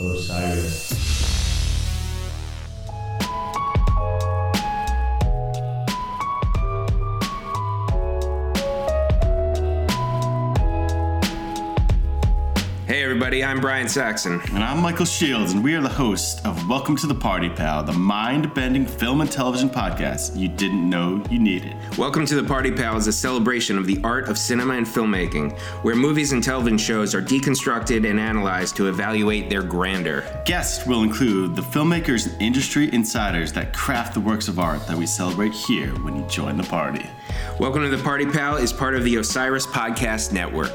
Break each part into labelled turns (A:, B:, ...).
A: Osiris.
B: Hey everybody, I'm Brian Saxon.
C: And I'm Michael Shields, and we are the hosts of Welcome to the Party Pal, the mind-bending film and television podcast you didn't know you needed.
B: Welcome to the Party Pal is a celebration of the art of cinema and filmmaking, where movies and television shows are deconstructed and analyzed to evaluate their grandeur.
C: Guests will include the filmmakers and industry insiders that craft the works of art that we celebrate here when you join the party.
B: Welcome to the Party Pal is part of the Osiris Podcast Network.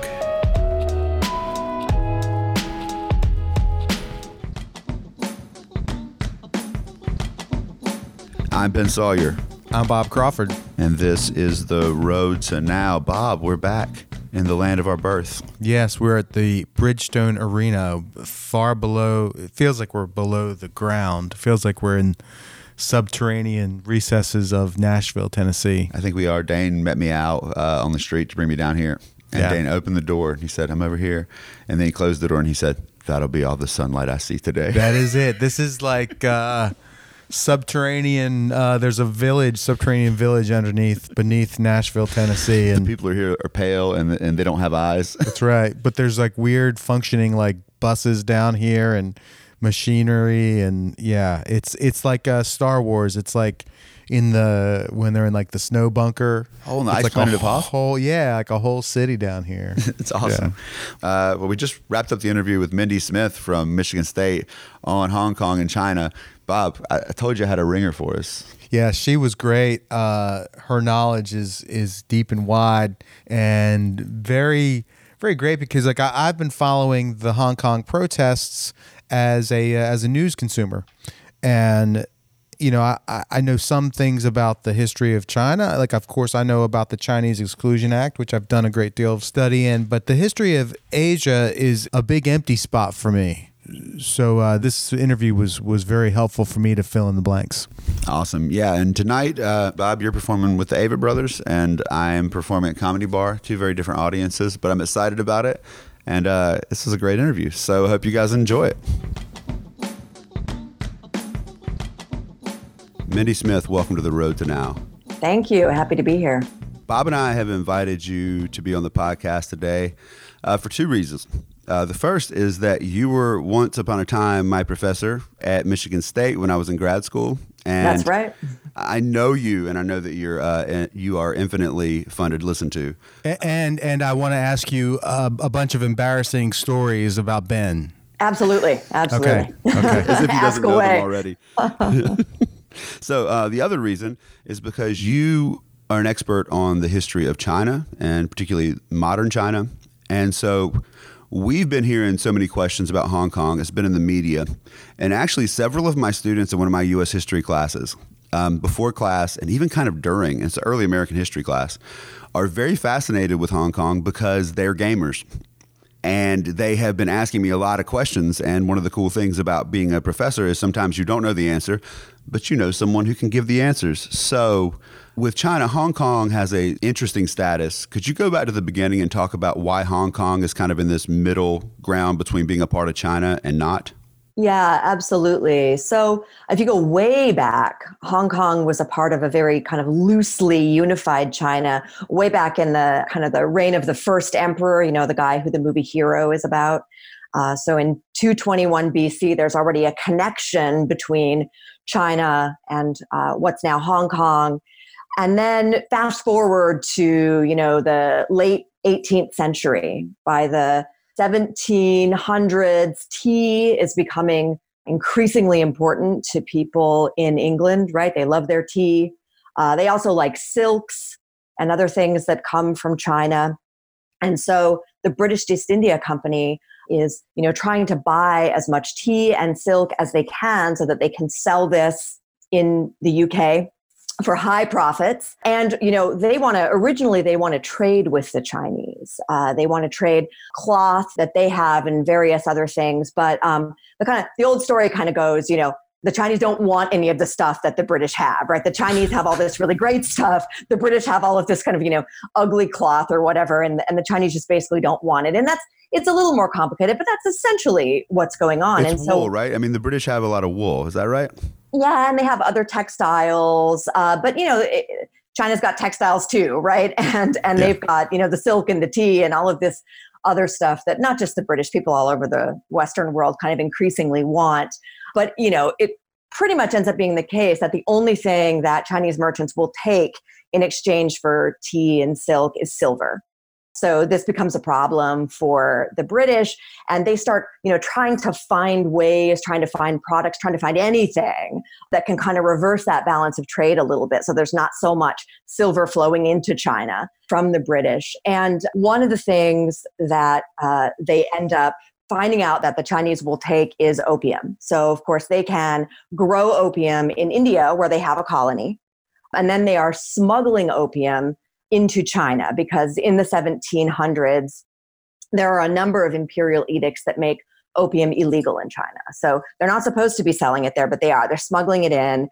D: I'm Ben Sawyer.
E: I'm Bob Crawford.
D: And this is The Road to Now. Bob, we're back in the land of our birth.
E: Yes, we're at the Bridgestone Arena, far below, it feels like we're below the ground. It feels like we're in subterranean recesses of Nashville, Tennessee.
D: I think we are. Dane met me out on the street to bring me down here. And yeah. Dane opened the door and he said, I'm over here. And then he closed the door and he said, that'll be all the sunlight I see today.
E: That is it. This is like... subterranean there's a subterranean village beneath Nashville, Tennessee, and
D: the people here are pale and they don't have eyes.
E: That's right. But there's like weird functioning like buses down here and machinery, and yeah, it's like Star Wars. It's like when they're in like the snow bunker.
D: Oh, in the Ice Planet of Hoth?
E: Like a whole city down here.
D: It's awesome. Yeah. Well, we just wrapped up the interview with Mindy Smith from Michigan State on Hong Kong and China. Bob, I told you I had a ringer for us.
E: Yeah, she was great. Her knowledge is deep and wide and very, very great because like I've been following the Hong Kong protests as a news consumer, and you know I know some things about the history of China. Like of course I know about the Chinese Exclusion Act, which I've done a great deal of study in. But the history of Asia is a big empty spot for me. So this interview was very helpful for me to fill in the blanks.
D: Awesome. Yeah, and tonight, Bob, you're performing with the Avett Brothers, and I'm performing at Comedy Bar, two very different audiences, but I'm excited about it, and this is a great interview, so I hope you guys enjoy it. Mindy Smith, welcome to The Road to Now.
F: Thank you. Happy to be here.
D: Bob and I have invited you to be on the podcast today for two reasons. The first is that you were once upon a time my professor at Michigan State when I was in grad school. And
F: that's right.
D: I know you, and I know that you are infinitely fun to listen to.
E: And I want to ask you a bunch of embarrassing stories about Ben.
F: Absolutely.
E: Okay.
D: As if he doesn't know
F: away.
D: them already. So the other reason is because you are an expert on the history of China, and particularly modern China. And so we've been hearing so many questions about Hong Kong. It's been in the media. And actually, several of my students in one of my U.S. history classes, before class and even kind of during, it's an early American history class, are very fascinated with Hong Kong because they're gamers. And they have been asking me a lot of questions. And one of the cool things about being a professor is sometimes you don't know the answer, but you know someone who can give the answers. So with China, Hong Kong has an interesting status. Could you go back to the beginning and talk about why Hong Kong is kind of in this middle ground between being a part of China and not?
F: Yeah, absolutely. So if you go way back, Hong Kong was a part of a very kind of loosely unified China, way back in the kind of the reign of the first emperor, you know, the guy who the movie Hero is about. So in 221 BC, there's already a connection between China and what's now Hong Kong. And then fast forward to, you know, the late 18th century. By the 1700s, tea is becoming increasingly important to people in England, right? They love their tea. They also like silks and other things that come from China. And so the British East India Company is, you know, trying to buy as much tea and silk as they can so that they can sell this in the UK for high profits. And, you know, they want to trade with the Chinese. They want to trade cloth that they have and various other things. But the old story kind of goes, you know, the Chinese don't want any of the stuff that the British have, right? The Chinese have all this really great stuff. The British have all of this kind of, ugly cloth or whatever. And the Chinese just basically don't want it. And it's a little more complicated, but that's essentially what's going on.
D: It's wool, right? I mean, the British have a lot of wool. Is that right?
F: Yeah. And they have other textiles. But China's got textiles too, right? And they've got, the silk and the tea and all of this other stuff that not just the British, people all over the Western world kind of increasingly want. But, it pretty much ends up being the case that the only thing that Chinese merchants will take in exchange for tea and silk is silver. So this becomes a problem for the British, and they start, trying to find ways, trying to find products, trying to find anything that can kind of reverse that balance of trade a little bit. So there's not so much silver flowing into China from the British. And one of the things that they end up finding out that the Chinese will take is opium. So of course they can grow opium in India where they have a colony, and then they are smuggling opium into China, because in the 1700s, there are a number of imperial edicts that make opium illegal in China. So they're not supposed to be selling it there, but they are. They're smuggling it in.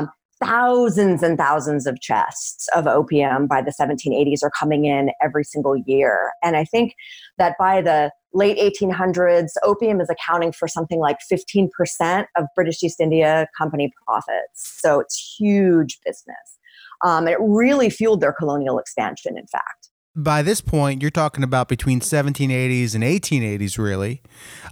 F: Thousands and thousands of chests of opium by the 1780s are coming in every single year. And I think that by the late 1800s, opium is accounting for something like 15% of British East India Company profits. So it's huge business. It really fueled their colonial expansion, in fact.
E: By this point, you're talking about between 1780s and 1880s, really.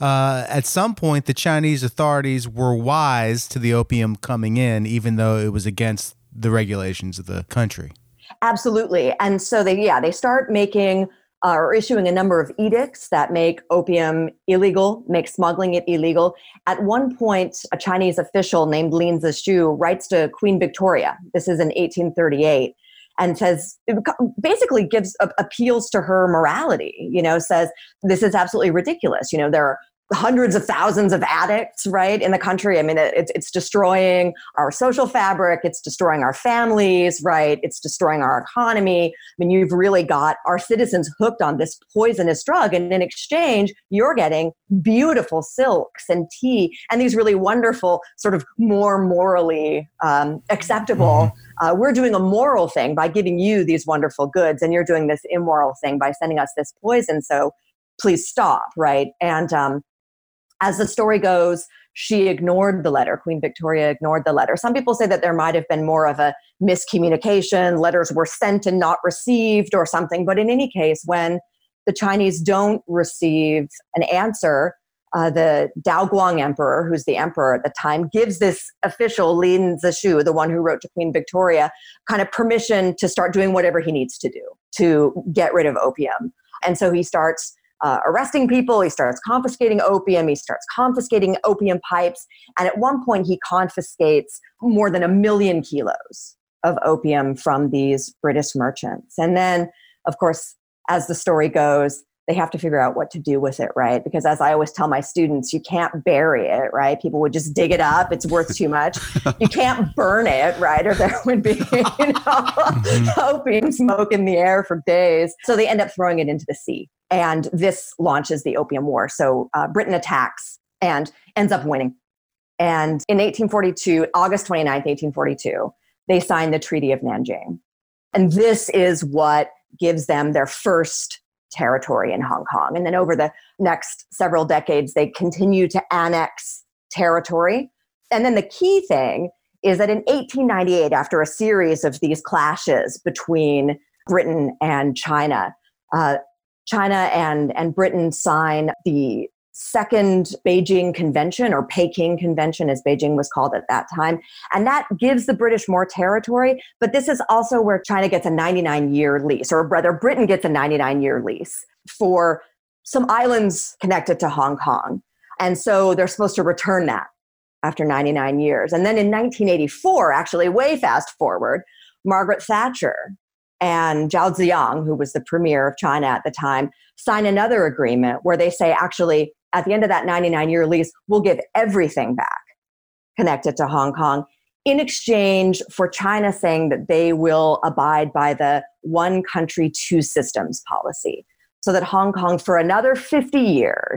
E: At some point, the Chinese authorities were wise to the opium coming in, even though it was against the regulations of the country.
F: Absolutely. And so they start making or issuing a number of edicts that make opium illegal, make smuggling it illegal. At one point, a Chinese official named Lin Zexu writes to Queen Victoria. This is in 1838. And basically appeals to her morality, says this is absolutely ridiculous. There are hundreds of thousands of addicts, right, in the country. I mean, it's destroying our social fabric. It's destroying our families, right? It's destroying our economy. I mean, you've really got our citizens hooked on this poisonous drug. And in exchange, you're getting beautiful silks and tea and these really wonderful, sort of more morally acceptable. We're doing a moral thing by giving you these wonderful goods, and you're doing this immoral thing by sending us this poison. So please stop, right? And as the story goes, she ignored the letter. Queen Victoria ignored the letter. Some people say that there might have been more of a miscommunication. Letters were sent and not received or something. But in any case, when the Chinese don't receive an answer, the Daoguang Emperor, who's the emperor at the time, gives this official, Lin Zexu, the one who wrote to Queen Victoria, kind of permission to start doing whatever he needs to do to get rid of opium. And so he starts arresting people, he starts confiscating opium, he starts confiscating opium pipes, and at one point he confiscates more than 1 million kilos of opium from these British merchants. And then, of course, as the story goes, they have to figure out what to do with it, right? Because as I always tell my students, you can't bury it, right? People would just dig it up. It's worth too much. You can't burn it, right? Or there would be, opium smoke in the air for days. So they end up throwing it into the sea. And this launches the Opium War. So Britain attacks and ends up winning. And in 1842, August 29th, 1842, they signed the Treaty of Nanjing. And this is what gives them their first territory in Hong Kong. And then over the next several decades, they continue to annex territory. And then the key thing is that in 1898, after a series of these clashes between Britain and China, China and Britain sign the Second Beijing Convention, or Peking Convention as Beijing was called at that time. And that gives the British more territory. But this is also where China gets a 99-year lease, or rather Britain gets a 99-year lease for some islands connected to Hong Kong. And so they're supposed to return that after 99 years. And then in 1984, actually way fast forward, Margaret Thatcher and Zhao Ziyang, who was the premier of China at the time, sign another agreement where they say, actually, at the end of that 99-year lease, we'll give everything back connected to Hong Kong in exchange for China saying that they will abide by the one country, two systems policy, so that Hong Kong for another 50 years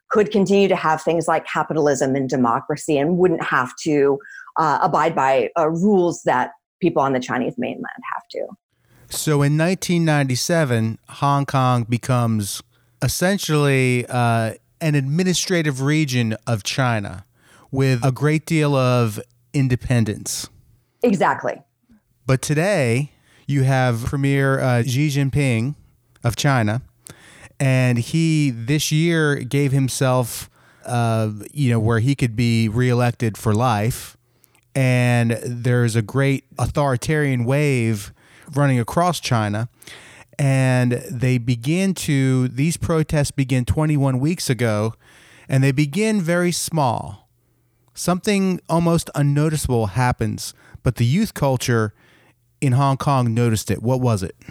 F: could continue to have things like capitalism and democracy and wouldn't have to abide by rules that people on the Chinese mainland have to.
E: So in 1997, Hong Kong becomes essentially an administrative region of China with a great deal of independence.
F: Exactly.
E: But today, you have Premier Xi Jinping of China, and he this year gave himself, where he could be reelected for life. And there's a great authoritarian wave running across China. And these protests begin 21 weeks ago, and they begin very small. Something almost unnoticeable happens, but the youth culture in Hong Kong noticed it. What was it?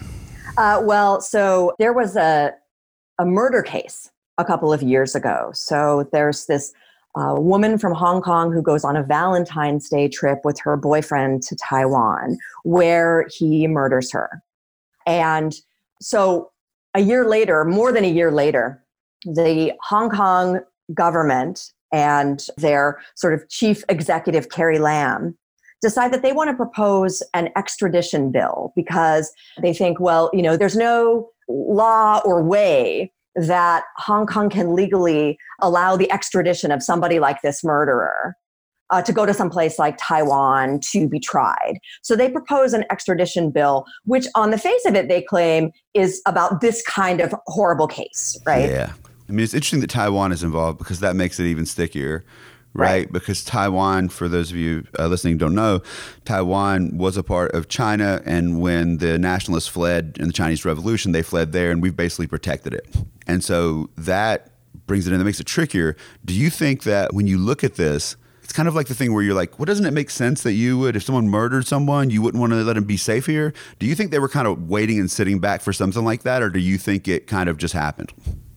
F: So there was a murder case a couple of years ago. So there's this woman from Hong Kong who goes on a Valentine's Day trip with her boyfriend to Taiwan, where he murders her. And so more than a year later, the Hong Kong government and their sort of chief executive, Carrie Lam, decide that they want to propose an extradition bill because they think, there's no law or way that Hong Kong can legally allow the extradition of somebody like this murderer to go to some place like Taiwan to be tried. So they propose an extradition bill, which on the face of it, they claim is about this kind of horrible case, right?
D: Yeah. I mean, it's interesting that Taiwan is involved because that makes it even stickier, right? Because Taiwan, for those of you listening who don't know, Taiwan was a part of China, and when the nationalists fled in the Chinese Revolution, they fled there, and we've basically protected it. And so that brings it in, that makes it trickier. Do you think that when you look at this, it's kind of like the thing where you're like, well, doesn't it make sense that you would, if someone murdered someone, you wouldn't want to let him be safe here? Do you think they were kind of waiting and sitting back for something like that, or do you think it kind of just happened?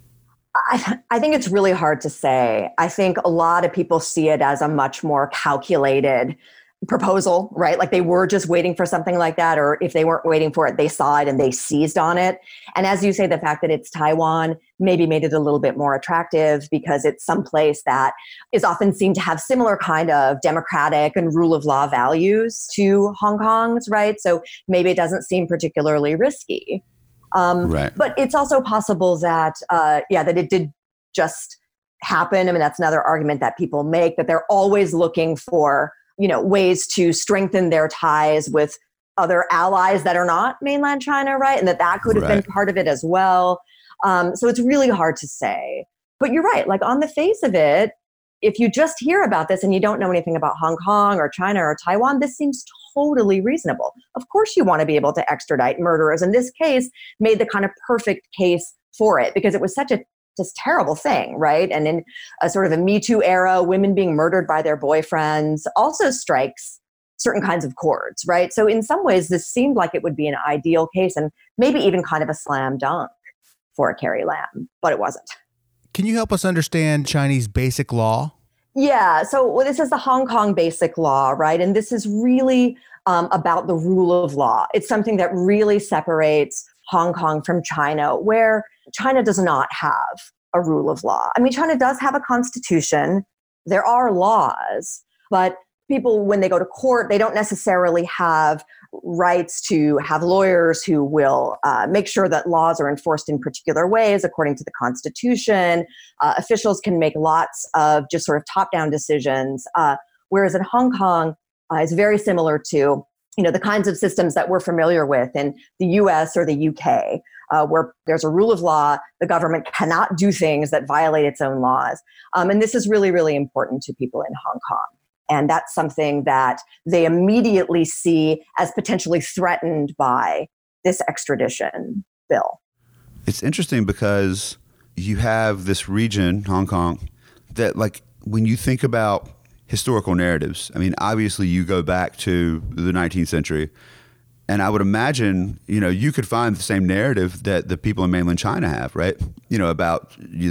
F: I think it's really hard to say. I think a lot of people see it as a much more calculated proposal, right? Like they were just waiting for something like that, or if they weren't waiting for it, they saw it and they seized on it. And as you say, the fact that it's Taiwan maybe made it a little bit more attractive because it's someplace that is often seen to have similar kind of democratic and rule of law values to Hong Kong's, right? So maybe it doesn't seem particularly risky.
D: Right.
F: But it's also possible that, that it did just happen. I mean, that's another argument that people make, that they're always looking for, ways to strengthen their ties with other allies that are not mainland China, right? And that could have been part of it as well. So it's really hard to say. But you're right. Like on the face of it, if you just hear about this and you don't know anything about Hong Kong or China or Taiwan, this seems totally reasonable. Of course you want to be able to extradite murderers. And this case made the kind of perfect case for it because it was such a just terrible thing, right? And in a sort of a Me Too era, women being murdered by their boyfriends also strikes certain kinds of chords, right? So in some ways, this seemed like it would be an ideal case and maybe even kind of a slam dunk for Carrie Lam, but it wasn't.
E: Can you help us understand Chinese basic law?
F: Yeah, so this is the Hong Kong Basic Law, right? And this is really about the rule of law. It's something that really separates Hong Kong from China, where China does not have a rule of law. I mean, China does have a constitution. There are laws, but people, when they go to court, they don't necessarily have rights to have lawyers who will make sure that laws are enforced in particular ways according to the Constitution. Officials can make lots of just sort of top-down decisions, whereas in Hong Kong, it's very similar to the kinds of systems that we're familiar with in the US or the UK, where there's a rule of law, the government cannot do things that violate its own laws. And this is really, really important to people in Hong Kong. And that's something that they immediately see as potentially threatened by this extradition bill.
D: It's interesting because you have this region, Hong Kong, that like when you think about historical narratives, I mean, obviously you go back to the 19th century, and I would imagine, you could find the same narrative that the people in mainland China have, right? About,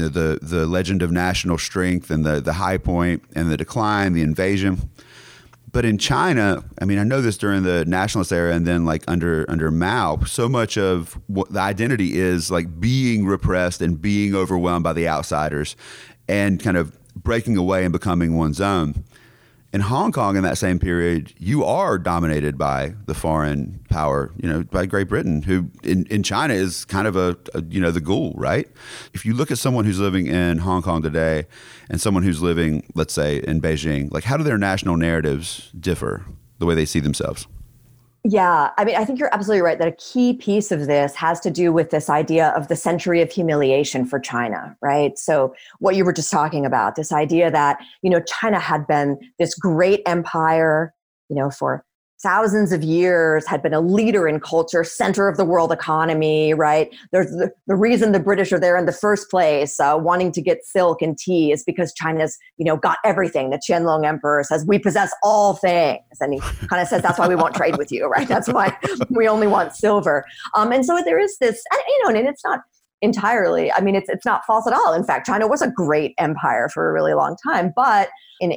D: the legend of national strength and the high point and the decline, the invasion. But in China, I mean, I know this during the nationalist era and then like under Mao, so much of what the identity is like being repressed and being overwhelmed by the outsiders. and kind of breaking away and becoming one's own. In Hong Kong in that same period, you are dominated by the foreign power, by Great Britain, who in China is kind of the ghoul, right? If you look at someone who's living in Hong Kong today and someone who's living, let's say, in Beijing, like how do their national narratives differ, the way they see themselves?
F: Yeah, I mean, I think you're absolutely right that a key piece of this has to do with this idea of the century of humiliation for China, right? So what you were just talking about, this idea that, China had been this great empire, for thousands of years, had been a leader in culture, center of the world economy, right? There's the reason the British are there in the first place, wanting to get silk and tea, is because China's, got everything. The Qianlong Emperor says, we possess all things. And he kind of says, that's why we won't trade with you, right? That's why we only want silver. And so there is this, and it's not entirely, it's not false at all. In fact, China was a great empire for a really long time. But in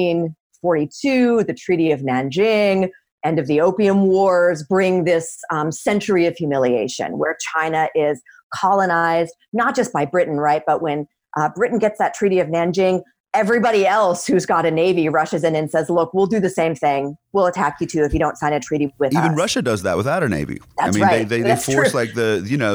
F: 1842, the Treaty of Nanjing, end of the Opium Wars, bring this century of humiliation where China is colonized, not just by Britain, right? But when Britain gets that Treaty of Nanjing, everybody else who's got a navy rushes in and says, look, we'll do the same thing. We'll attack you too if you don't sign a treaty with us.
D: Even Russia does that without a navy.
F: That's right.
D: They force true. Like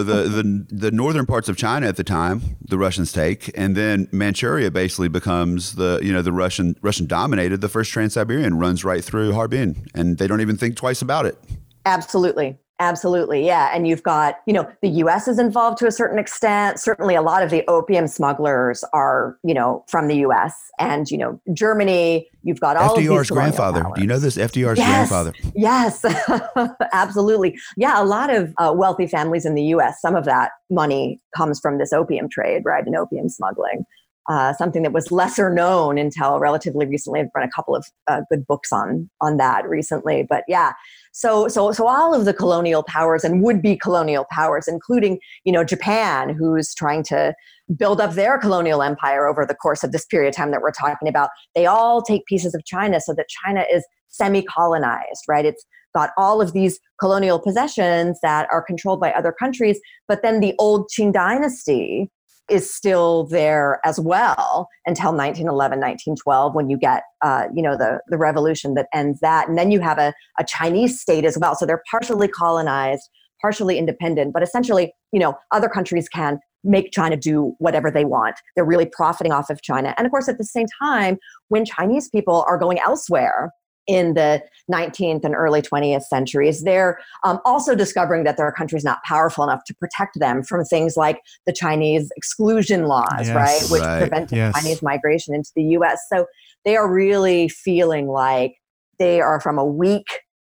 D: the northern parts of China at the time, the Russians take, and then Manchuria basically becomes the Russian dominated. The first Trans-Siberian runs right through Harbin, and they don't even think twice about it.
F: Absolutely. Absolutely. Yeah. And you've got, the U.S. is involved to a certain extent. Certainly a lot of the opium smugglers are, from the U.S. And, Germany, you've got all
D: FDR's
F: of these
D: grandfather.
F: powers.
D: Do you know this? FDR's grandfather.
F: Yes, absolutely. Yeah. A lot of wealthy families in the U.S., some of that money comes from this opium trade, right? And opium smuggling. Something that was lesser known until relatively recently. I've read a couple of good books on that recently. But yeah, so all of the colonial powers and would-be colonial powers, including, Japan, who's trying to build up their colonial empire over the course of this period of time that we're talking about, they all take pieces of China so that China is semi-colonized, right? It's got all of these colonial possessions that are controlled by other countries, but then the old Qing dynasty is still there as well until 1911, 1912, when you get, the revolution that ends that. And then you have a Chinese state as well. So they're partially colonized, partially independent, but essentially, other countries can make China do whatever they want. They're really profiting off of China. And of course, at the same time, when Chinese people are going elsewhere in the 19th and early 20th centuries, they're also discovering that there are countries not powerful enough to protect them from things like the Chinese exclusion laws, right? Which prevented Chinese migration into the US. So they are really feeling like they are from a weak,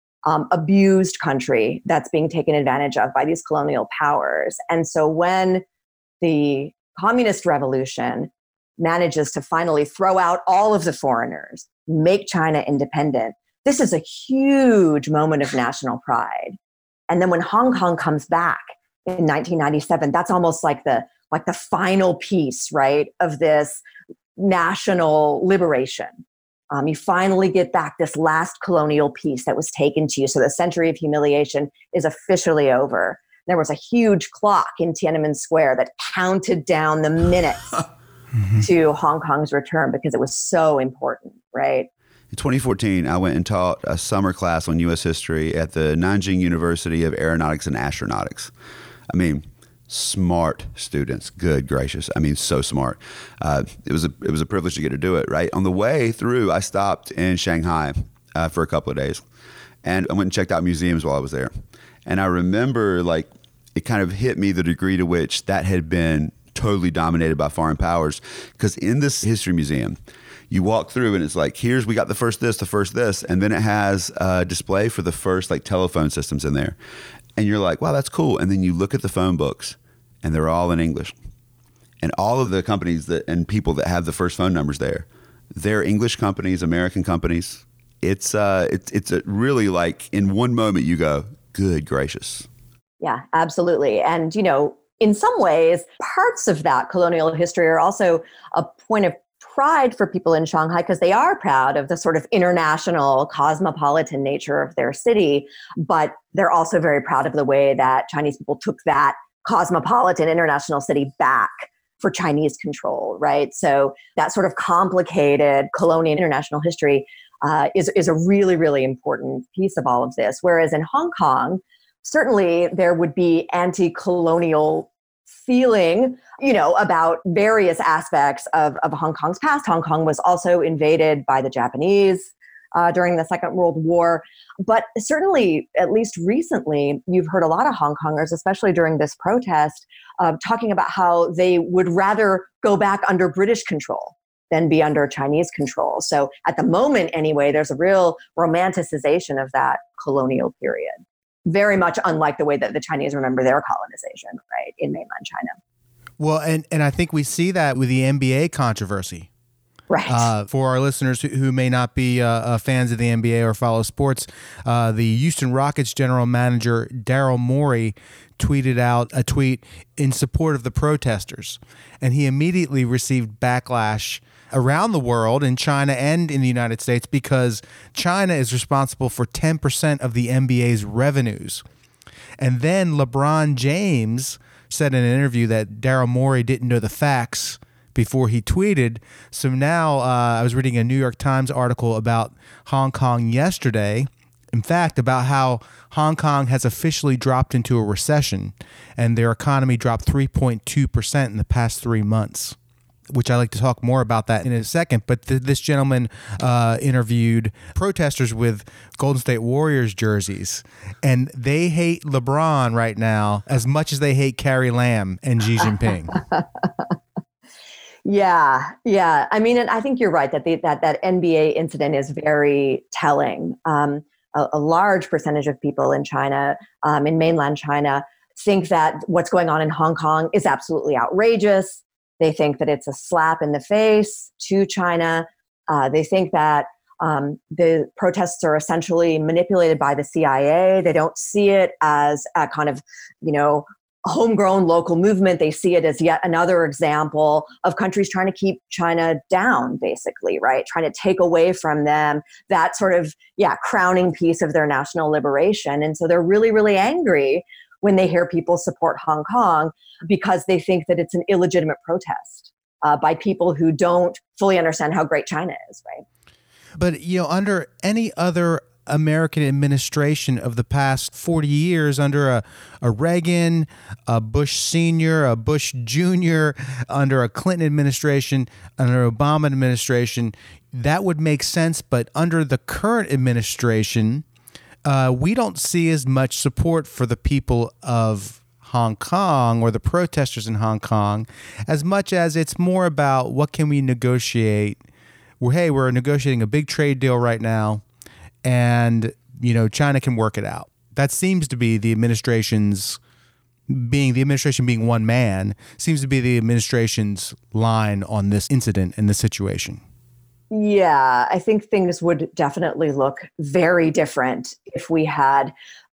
F: abused country that's being taken advantage of by these colonial powers. And so when the communist revolution manages to finally throw out all of the foreigners, make China independent, this is a huge moment of national pride. And then when Hong Kong comes back in 1997, that's almost like the final piece, right, of this national liberation. You finally get back this last colonial piece that was taken to you. So the century of humiliation is officially over. There was a huge clock in Tiananmen Square that counted down the minutes to Hong Kong's return because it was so important, right?
D: In 2014, I went and taught a summer class on U.S. history at the Nanjing University of Aeronautics and Astronautics. I mean, smart students, good gracious. I mean, so smart. It was a privilege to get to do it, right? On the way through, I stopped in Shanghai for a couple of days, and I went and checked out museums while I was there. And I remember, like, it kind of hit me the degree to which that had been totally dominated by foreign powers. Because in this history museum, you walk through and it's like, we got the first this, and then it has a display for the first like telephone systems in there. And you're like, wow, that's cool. And then you look at the phone books and they're all in English. And all of the companies and people that have the first phone numbers there, they're English companies, American companies. It's really like in one moment you go, good gracious.
F: Yeah, absolutely. And, in some ways, parts of that colonial history are also a point of pride for people in Shanghai because they are proud of the sort of international cosmopolitan nature of their city, but they're also very proud of the way that Chinese people took that cosmopolitan international city back for Chinese control, right? So that sort of complicated colonial international history is a really, really important piece of all of this. Whereas in Hong Kong, certainly there would be anti-colonial feeling, about various aspects of Hong Kong's past. Hong Kong was also invaded by the Japanese during the Second World War. But certainly, at least recently, you've heard a lot of Hong Kongers, especially during this protest, talking about how they would rather go back under British control than be under Chinese control. So at the moment, anyway, there's a real romanticization of that colonial period. Very much unlike the way that the Chinese remember their colonization, right, in mainland China.
E: Well, and I think we see that with the NBA controversy.
F: Right.
E: For our listeners who may not be fans of the NBA or follow sports, the Houston Rockets general manager Daryl Morey tweeted out a tweet in support of the protesters, and he immediately received backlash around the world, in China and in the United States, because China is responsible for 10% of the NBA's revenues. And then LeBron James said in an interview that Daryl Morey didn't know the facts before he tweeted. So now I was reading a New York Times article about Hong Kong yesterday, in fact, about how Hong Kong has officially dropped into a recession and their economy dropped 3.2% in the past 3 months, which I'd like to talk more about that in a second. But this gentleman interviewed protesters with Golden State Warriors jerseys, and they hate LeBron right now as much as they hate Carrie Lam and Xi Jinping.
F: Yeah. I mean, and I think you're right that that NBA incident is very telling. A large percentage of people in China, in mainland China, think that what's going on in Hong Kong is absolutely outrageous. They think that it's a slap in the face to China. They think that the protests are essentially manipulated by the CIA. They don't see it as a kind of, homegrown local movement. They see it as yet another example of countries trying to keep China down, basically, right? Trying to take away from them that sort of, crowning piece of their national liberation. And so they're really, really angry when they hear people support Hong Kong because they think that it's an illegitimate protest by people who don't fully understand how great China is, right?
E: But, under any other American administration of the past 40 years, under a Reagan, a Bush Sr., a Bush Jr., under a Clinton administration, under an Obama administration, that would make sense. But under the current administration, we don't see as much support for the people of Hong Kong or the protesters in Hong Kong, as much as it's more about what can we negotiate. We're negotiating a big trade deal right now, and China can work it out. That seems to be the administration being one man, seems to be the administration's line on this incident and this situation.
F: Yeah, I think things would definitely look very different if we had,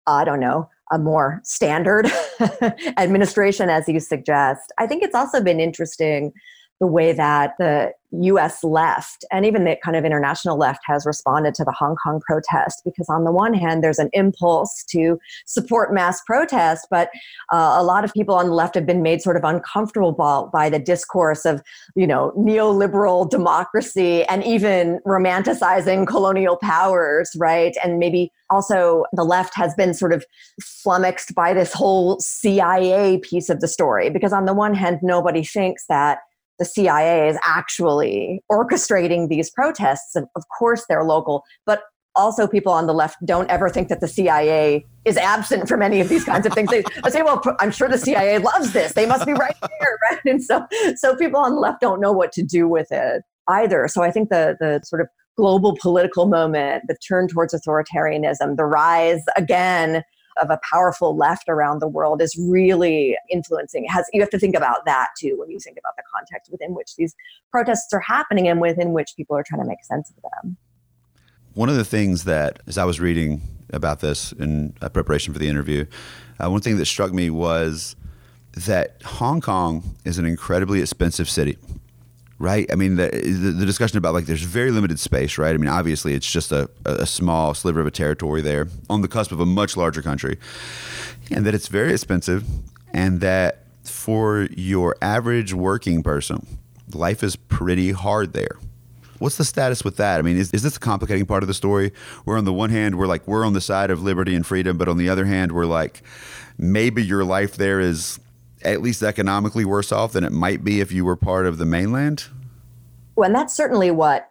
F: a more standard administration, as you suggest. I think it's also been interesting the way that the U.S. left and even the kind of international left has responded to the Hong Kong protest, because on the one hand, there's an impulse to support mass protest, but a lot of people on the left have been made sort of uncomfortable by the discourse of, neoliberal democracy and even romanticizing colonial powers, right? And maybe also the left has been sort of flummoxed by this whole CIA piece of the story, because on the one hand, nobody thinks that the CIA is actually orchestrating these protests. Of course, they're local, but also people on the left don't ever think that the CIA is absent from any of these kinds of things. They say, well, I'm sure the CIA loves this. They must be right there, right? And so people on the left don't know what to do with it either. So I think the sort of global political moment, the turn towards authoritarianism, the rise again of a powerful left around the world is really influencing. You have to think about that too when you think about the context within which these protests are happening and within which people are trying to make sense of them.
D: One of the things that, as I was reading about this in preparation for the interview, one thing that struck me was that Hong Kong is an incredibly expensive city. Right. I mean, the discussion about there's very limited space, right? I mean, obviously, it's just a small sliver of a territory there on the cusp of a much larger country, and that it's very expensive, and that for your average working person, life is pretty hard there. What's the status with that? I mean, is this a complicating part of the story? Where on the one hand, we're on the side of liberty and freedom, but on the other hand, we're like, maybe your life there is at least economically worse off than it might be if you were part of the mainland?
F: Well, and that's certainly what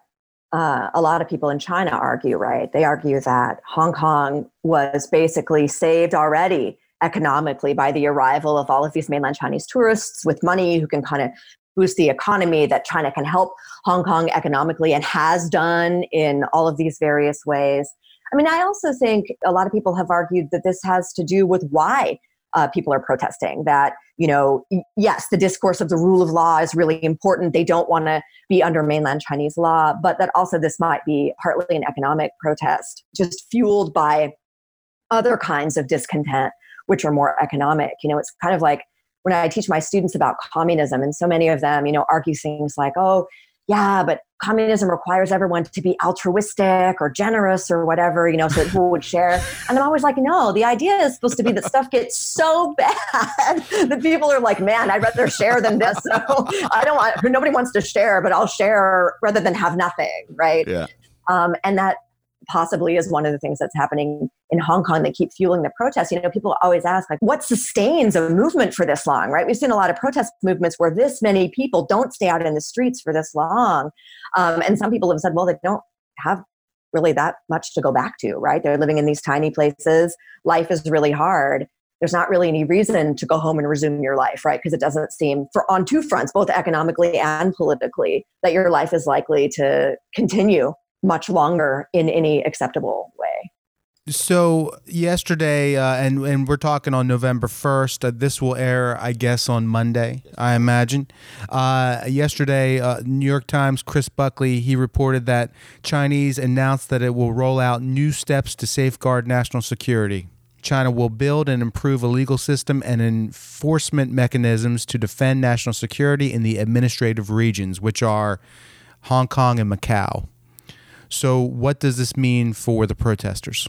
F: a lot of people in China argue, right? They argue that Hong Kong was basically saved already economically by the arrival of all of these mainland Chinese tourists with money who can kind of boost the economy, that China can help Hong Kong economically and has done in all of these various ways. I mean, I also think a lot of people have argued that this has to do with why people are protesting, that, you know, yes, the discourse of the rule of law is really important. They don't want to be under mainland Chinese law, but that also this might be partly an economic protest, just fueled by other kinds of discontent, which are more economic. You know, it's kind of like when I teach my students about communism, and so many of them, you know, argue things like, oh, yeah, but communism requires everyone to be altruistic or generous or whatever, you know, so that people would share. And I'm always like, no, the idea is supposed to be that stuff gets so bad that people are like, man, I'd rather share than this. So nobody wants to share, but I'll share rather than have nothing, right?
D: Yeah.
F: And that possibly is one of the things that's happening in Hong Kong that keep fueling the protests. You know, people always ask, like, what sustains a movement for this long, right? We've seen a lot of protest movements where this many people don't stay out in the streets for this long. And some people have said, well, they don't have really that much to go back to, right? They're living in these tiny places. Life is really hard. There's not really any reason to go home and resume your life, right? Because it doesn't seem, on two fronts, both economically and politically, that your life is likely to continue much longer in any acceptable way.
E: So yesterday, and we're talking on November 1st, this will air, I guess, on Monday, I imagine. Yesterday, New York Times, Chris Buckley, he reported that Chinese announced that it will roll out new steps to safeguard national security. China will build and improve a legal system and enforcement mechanisms to defend national security in the administrative regions, which are Hong Kong and Macau. So what does this mean for the protesters?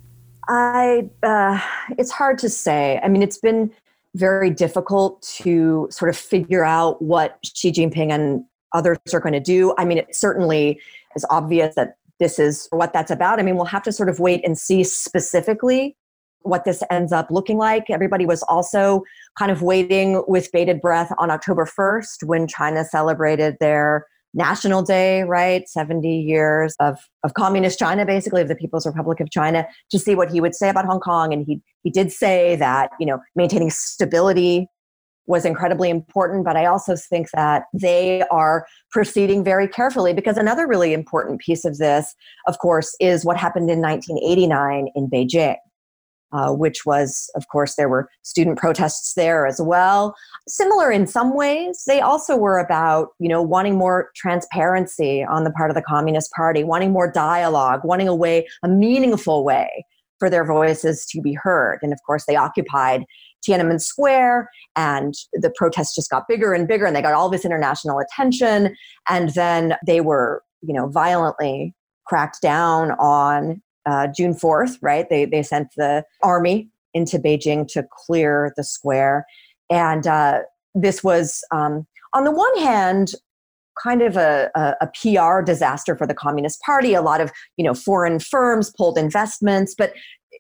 F: It's hard to say. I mean, it's been very difficult to sort of figure out what Xi Jinping and others are going to do. I mean, it certainly is obvious that this is what that's about. I mean, we'll have to sort of wait and see specifically what this ends up looking like. Everybody was also kind of waiting with bated breath on October 1st when China celebrated their National Day, right? 70 years of communist China, basically, of the People's Republic of China, to see what he would say about Hong Kong. And he did say that, you know, maintaining stability was incredibly important. But I also think that they are proceeding very carefully, because another really important piece of this, of course, is what happened in 1989 in Beijing. Which was, of course, there were student protests there as well. Similar in some ways, they also were about, you know, wanting more transparency on the part of the Communist Party, wanting more dialogue, wanting a meaningful way for their voices to be heard. And of course, they occupied Tiananmen Square, and the protests just got bigger and bigger, and they got all this international attention. And then they were, you know, violently cracked down on June 4th, right? They sent the army into Beijing to clear the square. And this was, on the one hand, kind of a PR disaster for the Communist Party. A lot of, you know, foreign firms pulled investments, but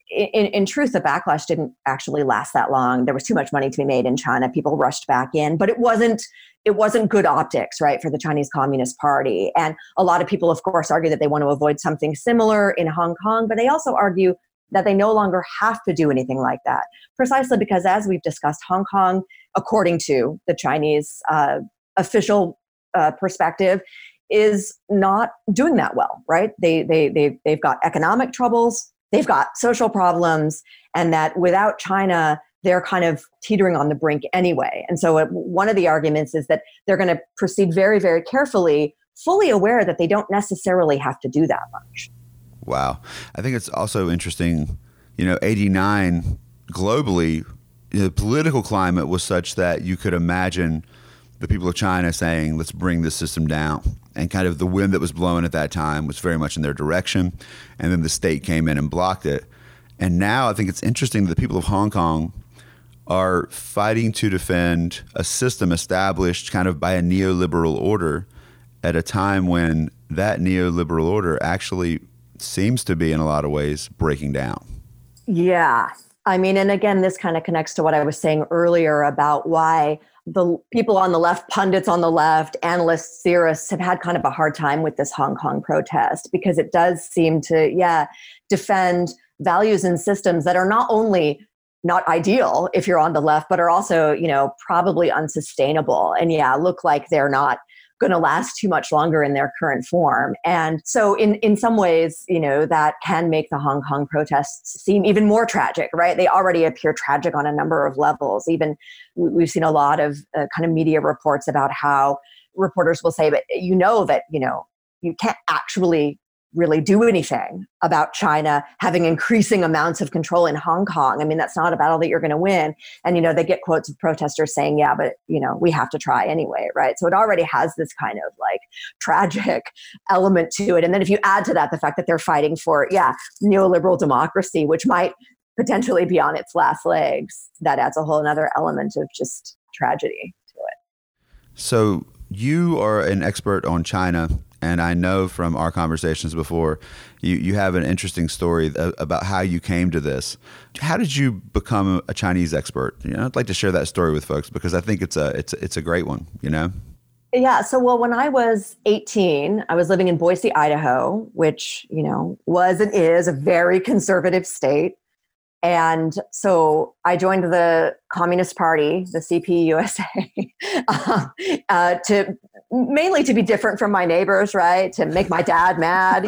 F: in truth, the backlash didn't actually last that long. There was too much money to be made in China. People rushed back in, but it wasn't good optics, right, for the Chinese Communist Party. And a lot of people, of course, argue that they want to avoid something similar in Hong Kong, but they also argue that they no longer have to do anything like that, precisely because, as we've discussed, Hong Kong, according to the Chinese official perspective, is not doing that well, right? They've got economic troubles, they've got social problems, and that without China, they're kind of teetering on the brink anyway. And so one of the arguments is that they're going to proceed very, very carefully, fully aware that they don't necessarily have to do that much.
D: Wow. I think it's also interesting, you know, 89 globally, the political climate was such that you could imagine the people of China saying, let's bring this system down. And kind of the wind that was blowing at that time was very much in their direction. And then the state came in and blocked it. And now I think it's interesting that the people of Hong Kong are fighting to defend a system established kind of by a neoliberal order at a time when that neoliberal order actually seems to be in a lot of ways breaking down.
F: Yeah. I mean, and again, this kind of connects to what I was saying earlier about why the people on the left, pundits on the left, analysts, theorists have had kind of a hard time with this Hong Kong protest, because it does seem to, defend values and systems that are not only not ideal if you're on the left, but are also, probably unsustainable and look like they're not going to last too much longer in their current form. And so in some ways, that can make the Hong Kong protests seem even more tragic, right? They already appear tragic on a number of levels. Even we've seen a lot of kind of media reports about how reporters will say, but that, you can't actually really do anything about China having increasing amounts of control in Hong Kong. I mean, that's not a battle that you're going to win. And, they get quotes of protesters saying, yeah, but, we have to try anyway, right? So it already has this kind of like tragic element to it. And then if you add to that the fact that they're fighting for, neoliberal democracy, which might potentially be on its last legs, that adds a whole another element of just tragedy to it.
D: So you are an expert on China. And I know from our conversations before, you have an interesting story about how you came to this. How did you become a Chinese expert? I'd like to share that story with folks because I think it's a great one.
F: Yeah. So, when I was 18, I was living in Boise, Idaho, which was and is a very conservative state. And so I joined the Communist Party, the CPUSA, mainly to be different from my neighbors, right? To make my dad mad,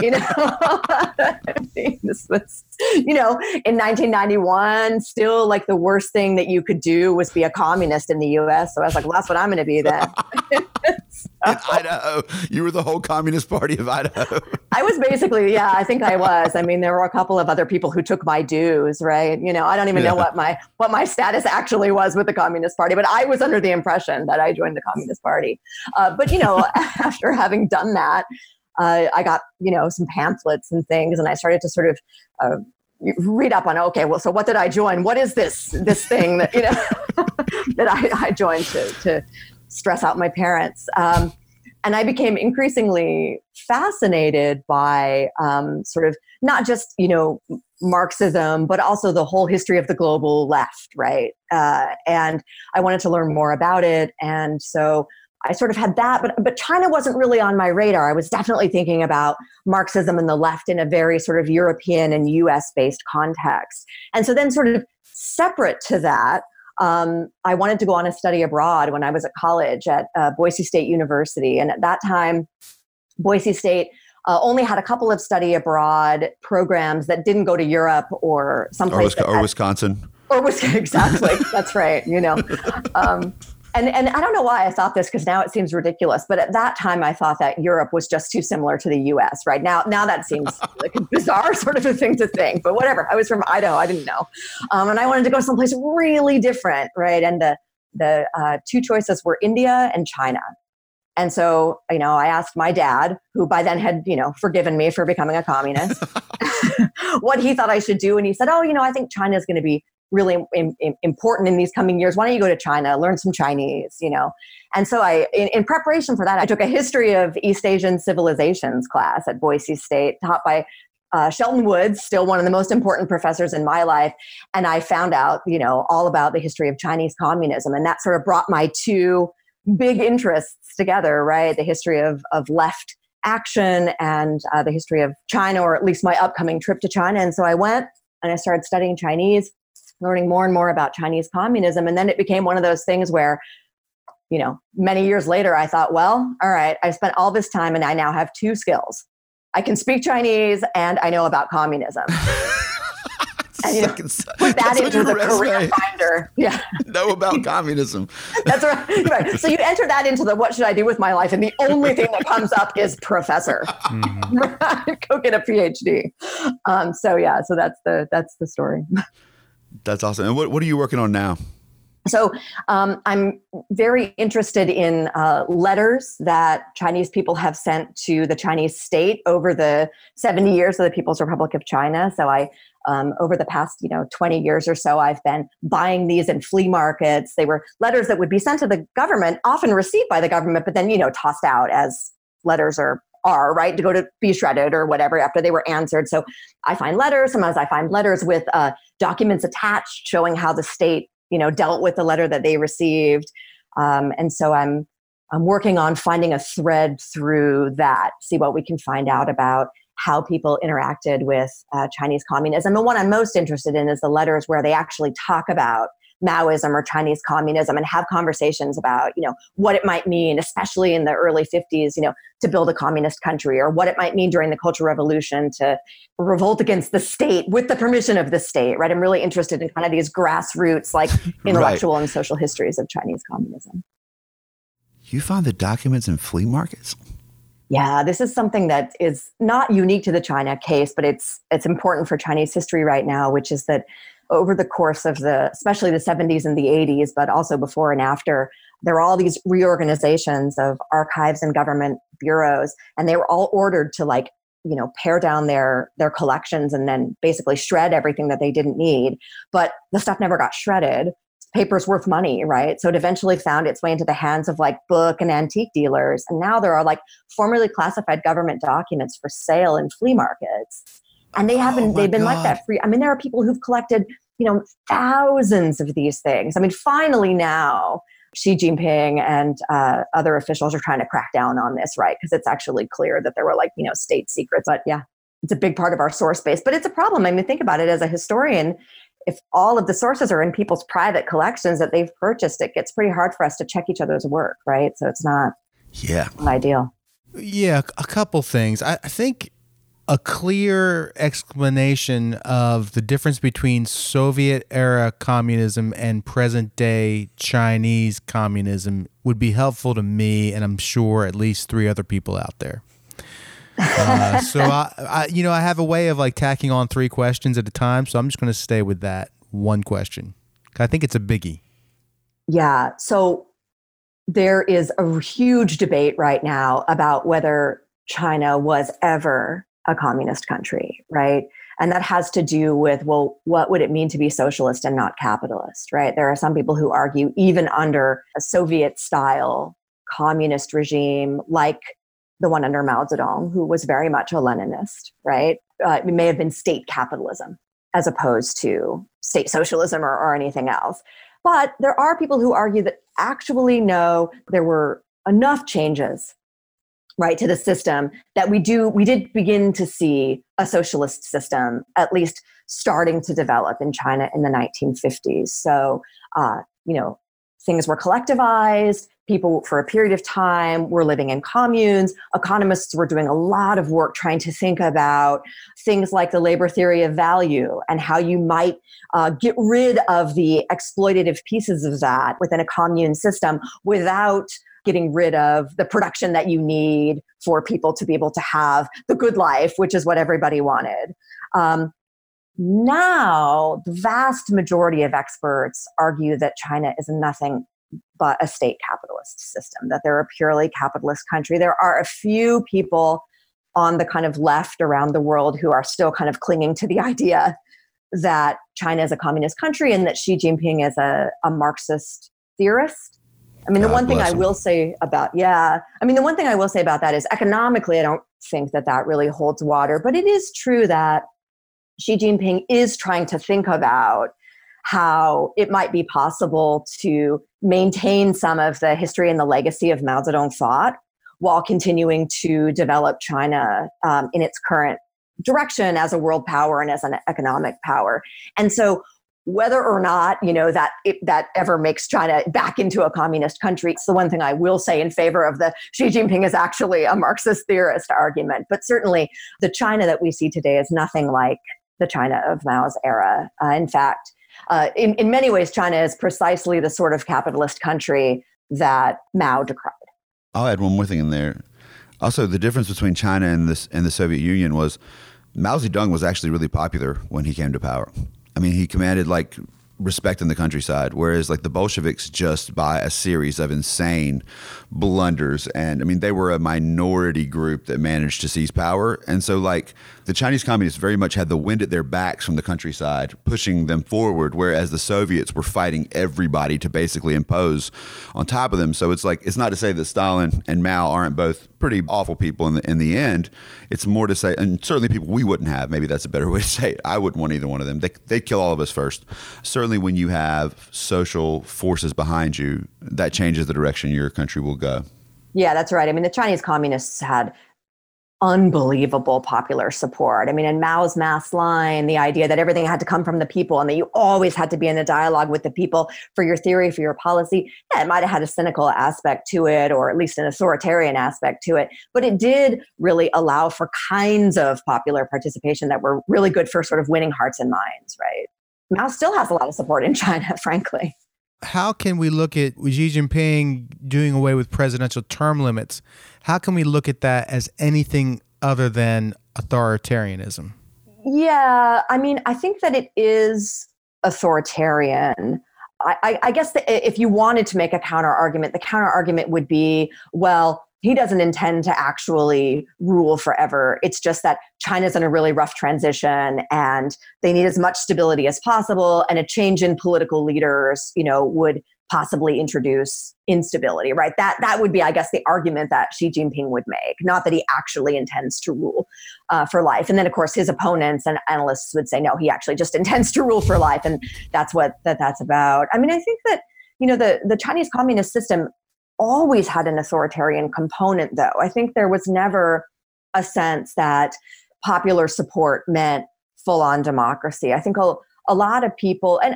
F: I mean, this was, in 1991, still like the worst thing that you could do was be a communist in the US. So I was like, well, that's what I'm going to be then.
D: In Idaho. You were the whole Communist Party of Idaho.
F: I was basically, I think I was. I mean, there were a couple of other people who took my dues, right? I don't even know what my status actually was with the Communist Party, but I was under the impression that I joined the Communist Party. But after having done that, I got, some pamphlets and things, and I started to sort of read up on, okay, well, so what did I join? What is this thing that, that I joined to stress out my parents? And I became increasingly fascinated by sort of not just, Marxism, but also the whole history of the global left, right? And I wanted to learn more about it. And so I sort of had that, but China wasn't really on my radar. I was definitely thinking about Marxism and the left in a very sort of European and US-based context. And so then sort of separate to that, I wanted to go on a study abroad when I was at college at Boise State University. And at that time, Boise State only had a couple of study abroad programs that didn't go to Europe or someplace.
D: Or Wisconsin.
F: Or Wisconsin, exactly. That's right. And I don't know why I thought this, because now it seems ridiculous. But at that time, I thought that Europe was just too similar to the U.S. Right now that seems like a bizarre sort of a thing to think. But whatever. I was from Idaho. I didn't know, and I wanted to go someplace really different, right? And the two choices were India and China. And so, I asked my dad, who by then had, forgiven me for becoming a communist, what he thought I should do. And he said, I think China is going to be really important in these coming years. Why don't you go to China, learn some Chinese, And so in preparation for that, I took a history of East Asian civilizations class at Boise State, taught by Shelton Woods, still one of the most important professors in my life. And I found out, all about the history of Chinese communism. And that sort of brought my two big interests together, right? The history of left action and the history of China, or at least my upcoming trip to China. And so I went and I started studying Chinese, learning more and more about Chinese communism. And then it became one of those things where, many years later, I thought, well, all right, I've spent all this time and I now have two skills. I can speak Chinese and I know about communism. And put that into the career finder. Yeah.
D: Know about communism.
F: That's right. So you enter that into the what should I do with my life? And the only thing that comes up is professor. Mm-hmm. Go get a PhD. So that's the story.
D: That's awesome. And what are you working on now?
F: So I'm very interested in letters that Chinese people have sent to the Chinese state over the 70 years of the People's Republic of China. So I, over the past 20 years or so, I've been buying these in flea markets. They were letters that would be sent to the government, often received by the government, but then tossed out as letters are right, to go to be shredded or whatever after they were answered. So I find letters. Sometimes I find letters with documents attached showing how the state dealt with the letter that they received. And so I'm working on finding a thread through that, see what we can find out about how people interacted with Chinese communism. And what I'm most interested in is the letters where they actually talk about Maoism or Chinese communism and have conversations about, what it might mean, especially in the early 50s, to build a communist country, or what it might mean during the Cultural Revolution to revolt against the state with the permission of the state, right? I'm really interested in kind of these grassroots, like intellectual and social histories of Chinese communism.
D: You find the documents in flea markets?
F: Yeah, this is something that is not unique to the China case, but it's important for Chinese history right now, which is that over the course of especially the 70s and the 80s, but also before and after, there were all these reorganizations of archives and government bureaus, and they were all ordered to pare down their collections and then basically shred everything that they didn't need. But the stuff never got shredded. Paper's worth money, right? So it eventually found its way into the hands of book and antique dealers. And now there are formerly classified government documents for sale in flea markets. And they've been like that there are people who've collected, thousands of these things. Finally now, Xi Jinping and other officials are trying to crack down on this, right? Because it's actually clear that there were state secrets. But yeah, it's a big part of our source base. But it's a problem. think about it as a historian. If all of the sources are in people's private collections that they've purchased, it gets pretty hard for us to check each other's work, right? So it's not ideal.
E: Yeah, a couple things. I think a clear explanation of the difference between Soviet-era communism and present-day Chinese communism would be helpful to me, and I'm sure at least 3 other people out there. So I have a way of tacking on 3 questions at a time. So I'm just going to stay with that one question. I think it's a biggie.
F: Yeah. So there is a huge debate right now about whether China was ever a communist country, right? And that has to do with, what would it mean to be socialist and not capitalist, right? There are some people who argue even under a Soviet-style communist regime like the one under Mao Zedong, who was very much a Leninist, right? It may have been state capitalism as opposed to state socialism or anything else. But there are people who argue that actually, no, there were enough changes, right, to the system that we did begin to see a socialist system, at least starting to develop in China in the 1950s. So, things were collectivized. People, for a period of time, were living in communes. Economists were doing a lot of work trying to think about things like the labor theory of value and how you might get rid of the exploitative pieces of that within a commune system without getting rid of the production that you need for people to be able to have the good life, which is what everybody wanted. Now, the vast majority of experts argue that China is nothing but a state capitalist system, that they're a purely capitalist country. There are a few people on the kind of left around the world who are still kind of clinging to the idea that China is a communist country and that Xi Jinping is a Marxist theorist. The one thing I will say about that is economically, I don't think that really holds water, but it is true that Xi Jinping is trying to think about how it might be possible to maintain some of the history and the legacy of Mao Zedong thought while continuing to develop China in its current direction as a world power and as an economic power. And so whether or not, that ever makes China back into a communist country, it's the one thing I will say in favor of the Xi Jinping is actually a Marxist theorist argument. But certainly the China that we see today is nothing like the China of Mao's era. In fact, in many ways, China is precisely the sort of capitalist country that Mao decried.
D: I'll add one more thing in there. Also, the difference between China and the Soviet Union was Mao Zedong was actually really popular when he came to power. He commanded respect in the countryside, whereas like the Bolsheviks, just by a series of insane blunders, and I mean they were a minority group that managed to seize power, and so like the Chinese communists very much had the wind at their backs from the countryside, pushing them forward, whereas the Soviets were fighting everybody to basically impose on top of them. So it's like, it's not to say that Stalin and Mao aren't both pretty awful people in the end. It's more to say, and certainly people we wouldn't have, maybe that's a better way to say it. I wouldn't want either one of them. They'd kill all of us first. Certainly when you have social forces behind you, that changes the direction your country will go.
F: Yeah, that's right. I mean, the Chinese communists had unbelievable popular support. I mean, in Mao's mass line, the idea that everything had to come from the people and that you always had to be in a dialogue with the people for your theory, for your policy. Yeah, it might have had a cynical aspect to it, or at least an authoritarian aspect to it, but it did really allow for kinds of popular participation that were really good for sort of winning hearts and minds, right? Mao still has a lot of support in China, frankly.
E: How can we look at Xi Jinping doing away with presidential term limits? How can we look at that as anything other than authoritarianism?
F: Yeah, I mean, I think that it is authoritarian. I guess that if you wanted to make a counter argument, the counter argument would be, well, he doesn't intend to actually rule forever. It's just that China's in a really rough transition and they need as much stability as possible, and a change in political leaders, would possibly introduce instability, right? That would be, I guess, the argument that Xi Jinping would make, not that he actually intends to rule for life. And then, of course, his opponents and analysts would say, no, he actually just intends to rule for life, and that's what that's about. I mean, I think that, the Chinese communist system always had an authoritarian component, though. I think there was never a sense that popular support meant full-on democracy. I think a lot of people, and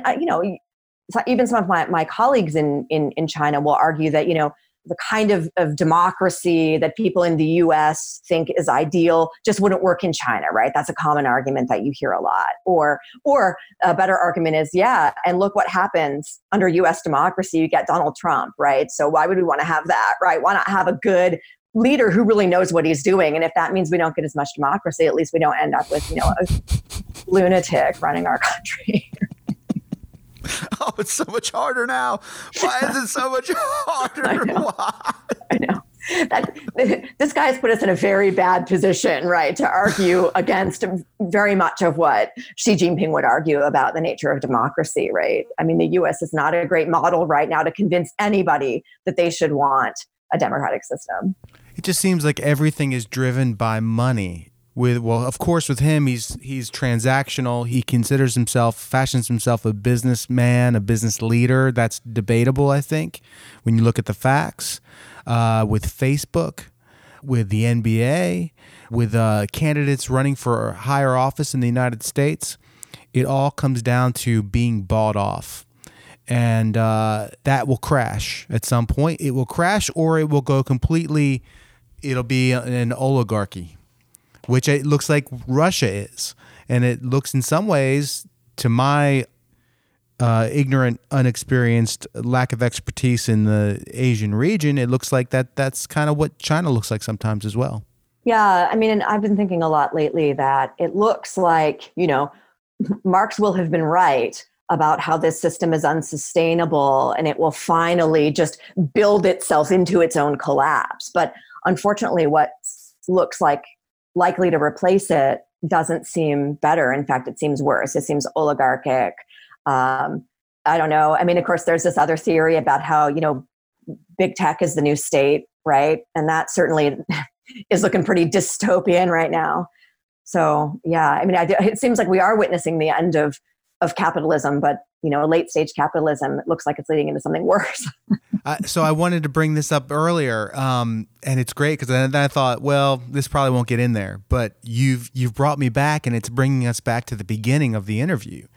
F: even some of my colleagues in China will argue that, the kind of democracy that people in the US think is ideal just wouldn't work in China, right? That's a common argument that you hear a lot. Or a better argument is, yeah, and look what happens under US democracy, you get Donald Trump, right? So why would we want to have that, right? Why not have a good leader who really knows what he's doing? And if that means we don't get as much democracy, at least we don't end up with, a lunatic running our country.
D: Oh, it's so much harder now. Why is it so much harder?
F: I know. This guy has put us in a very bad position, right, to argue against very much of what Xi Jinping would argue about the nature of democracy, right? I mean, the U.S. is not a great model right now to convince anybody that they should want a democratic system.
E: It just seems like everything is driven by money. Of course, with him, he's transactional. He fashions himself a businessman, a business leader. That's debatable, I think, when you look at the facts. With Facebook, with the NBA, with candidates running for higher office in the United States, it all comes down to being bought off. And that will crash at some point. It will crash, or it will go completely, it'll be an oligarchy, which it looks like Russia is. And it looks in some ways, to my ignorant, unexperienced lack of expertise in the Asian region, it looks like that's kind of what China looks like sometimes as well.
F: Yeah, I mean, and I've been thinking a lot lately that it looks like, Marx will have been right about how this system is unsustainable and it will finally just build itself into its own collapse. But unfortunately, what looks like likely to replace it doesn't seem better. In fact, it seems worse. It seems oligarchic. I don't know. I mean, of course, there's this other theory about how, big tech is the new state, right? And that certainly is looking pretty dystopian right now. So, yeah, I mean, it seems like we are witnessing the end of capitalism, but, late stage capitalism, it looks like it's leading into something worse.
E: So I wanted to bring this up earlier, and it's great because then I thought, well, this probably won't get in there, but you've brought me back, and it's bringing us back to the beginning of the interview.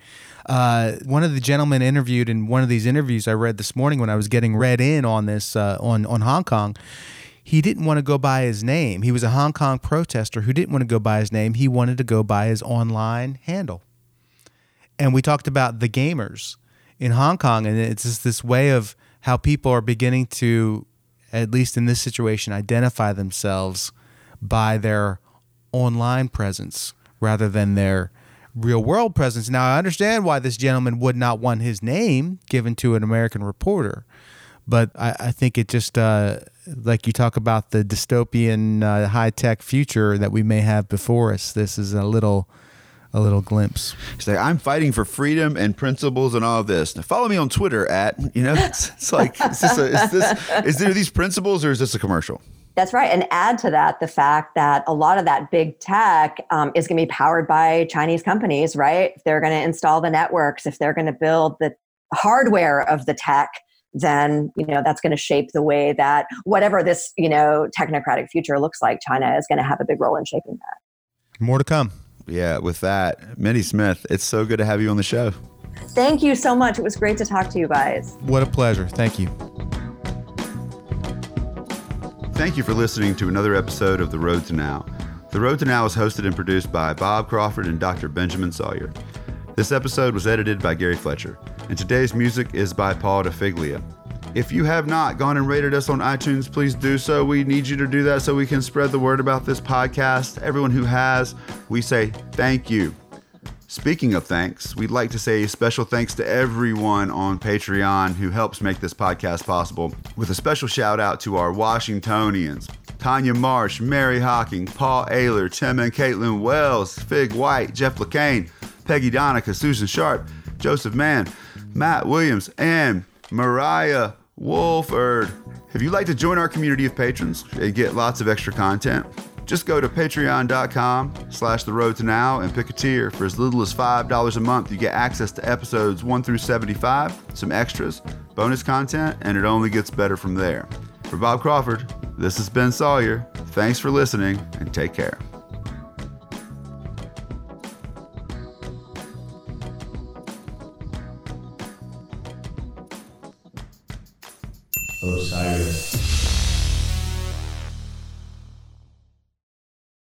E: One of the gentlemen interviewed in one of these interviews I read this morning when I was getting read in on this on Hong Kong, he didn't want to go by his name. He was a Hong Kong protester who didn't want to go by his name. He wanted to go by his online handle. And we talked about the gamers in Hong Kong, and it's just this way of how people are beginning to, at least in this situation, identify themselves by their online presence rather than their real world presence. Now, I understand why this gentleman would not want his name given to an American reporter, but I think it just, like you talk about the dystopian high-tech future that we may have before us, this is a little glimpse.
D: He's like, I'm fighting for freedom and principles and all of this. Now follow me on Twitter it's like, is there these principles or is this a commercial?
F: That's right. And add to that the fact that a lot of that big tech is going to be powered by Chinese companies, right? If they're going to install the networks, if they're going to build the hardware of the tech, then, that's going to shape the way that whatever this, technocratic future looks like, China is going to have a big role in shaping that.
E: More to come.
D: Yeah, with that, Minnie Smith, it's so good to have you on the show.
F: Thank you so much. It was great to talk to you guys.
E: What a pleasure. Thank you.
D: Thank you for listening to another episode of The Road to Now. The Road to Now is hosted and produced by Bob Crawford and Dr. Benjamin Sawyer. This episode was edited by Gary Fletcher, and today's music is by Paul DeFiglia. If you have not gone and rated us on iTunes, please do so. We need you to do that so we can spread the word about this podcast. Everyone who has, we say thank you. Speaking of thanks, we'd like to say a special thanks to everyone on Patreon who helps make this podcast possible, with a special shout out to our Washingtonians: Tanya Marsh, Mary Hawking, Paul Ayler, Tim and Caitlin Wells, Fig White, Jeff LeCain, Peggy Donica, Susan Sharp, Joseph Mann, Matt Williams, and Mariah Wolford. If you'd like to join our community of patrons and get lots of extra content, just go to patreon.com/theroadtonow and pick a tier. For as little as $5 a month, you get access to episodes 1 through 75, some extras, bonus content, and it only gets better from there. For Bob Crawford, this is Ben Sawyer. Thanks for listening and take care.
A: Osiris.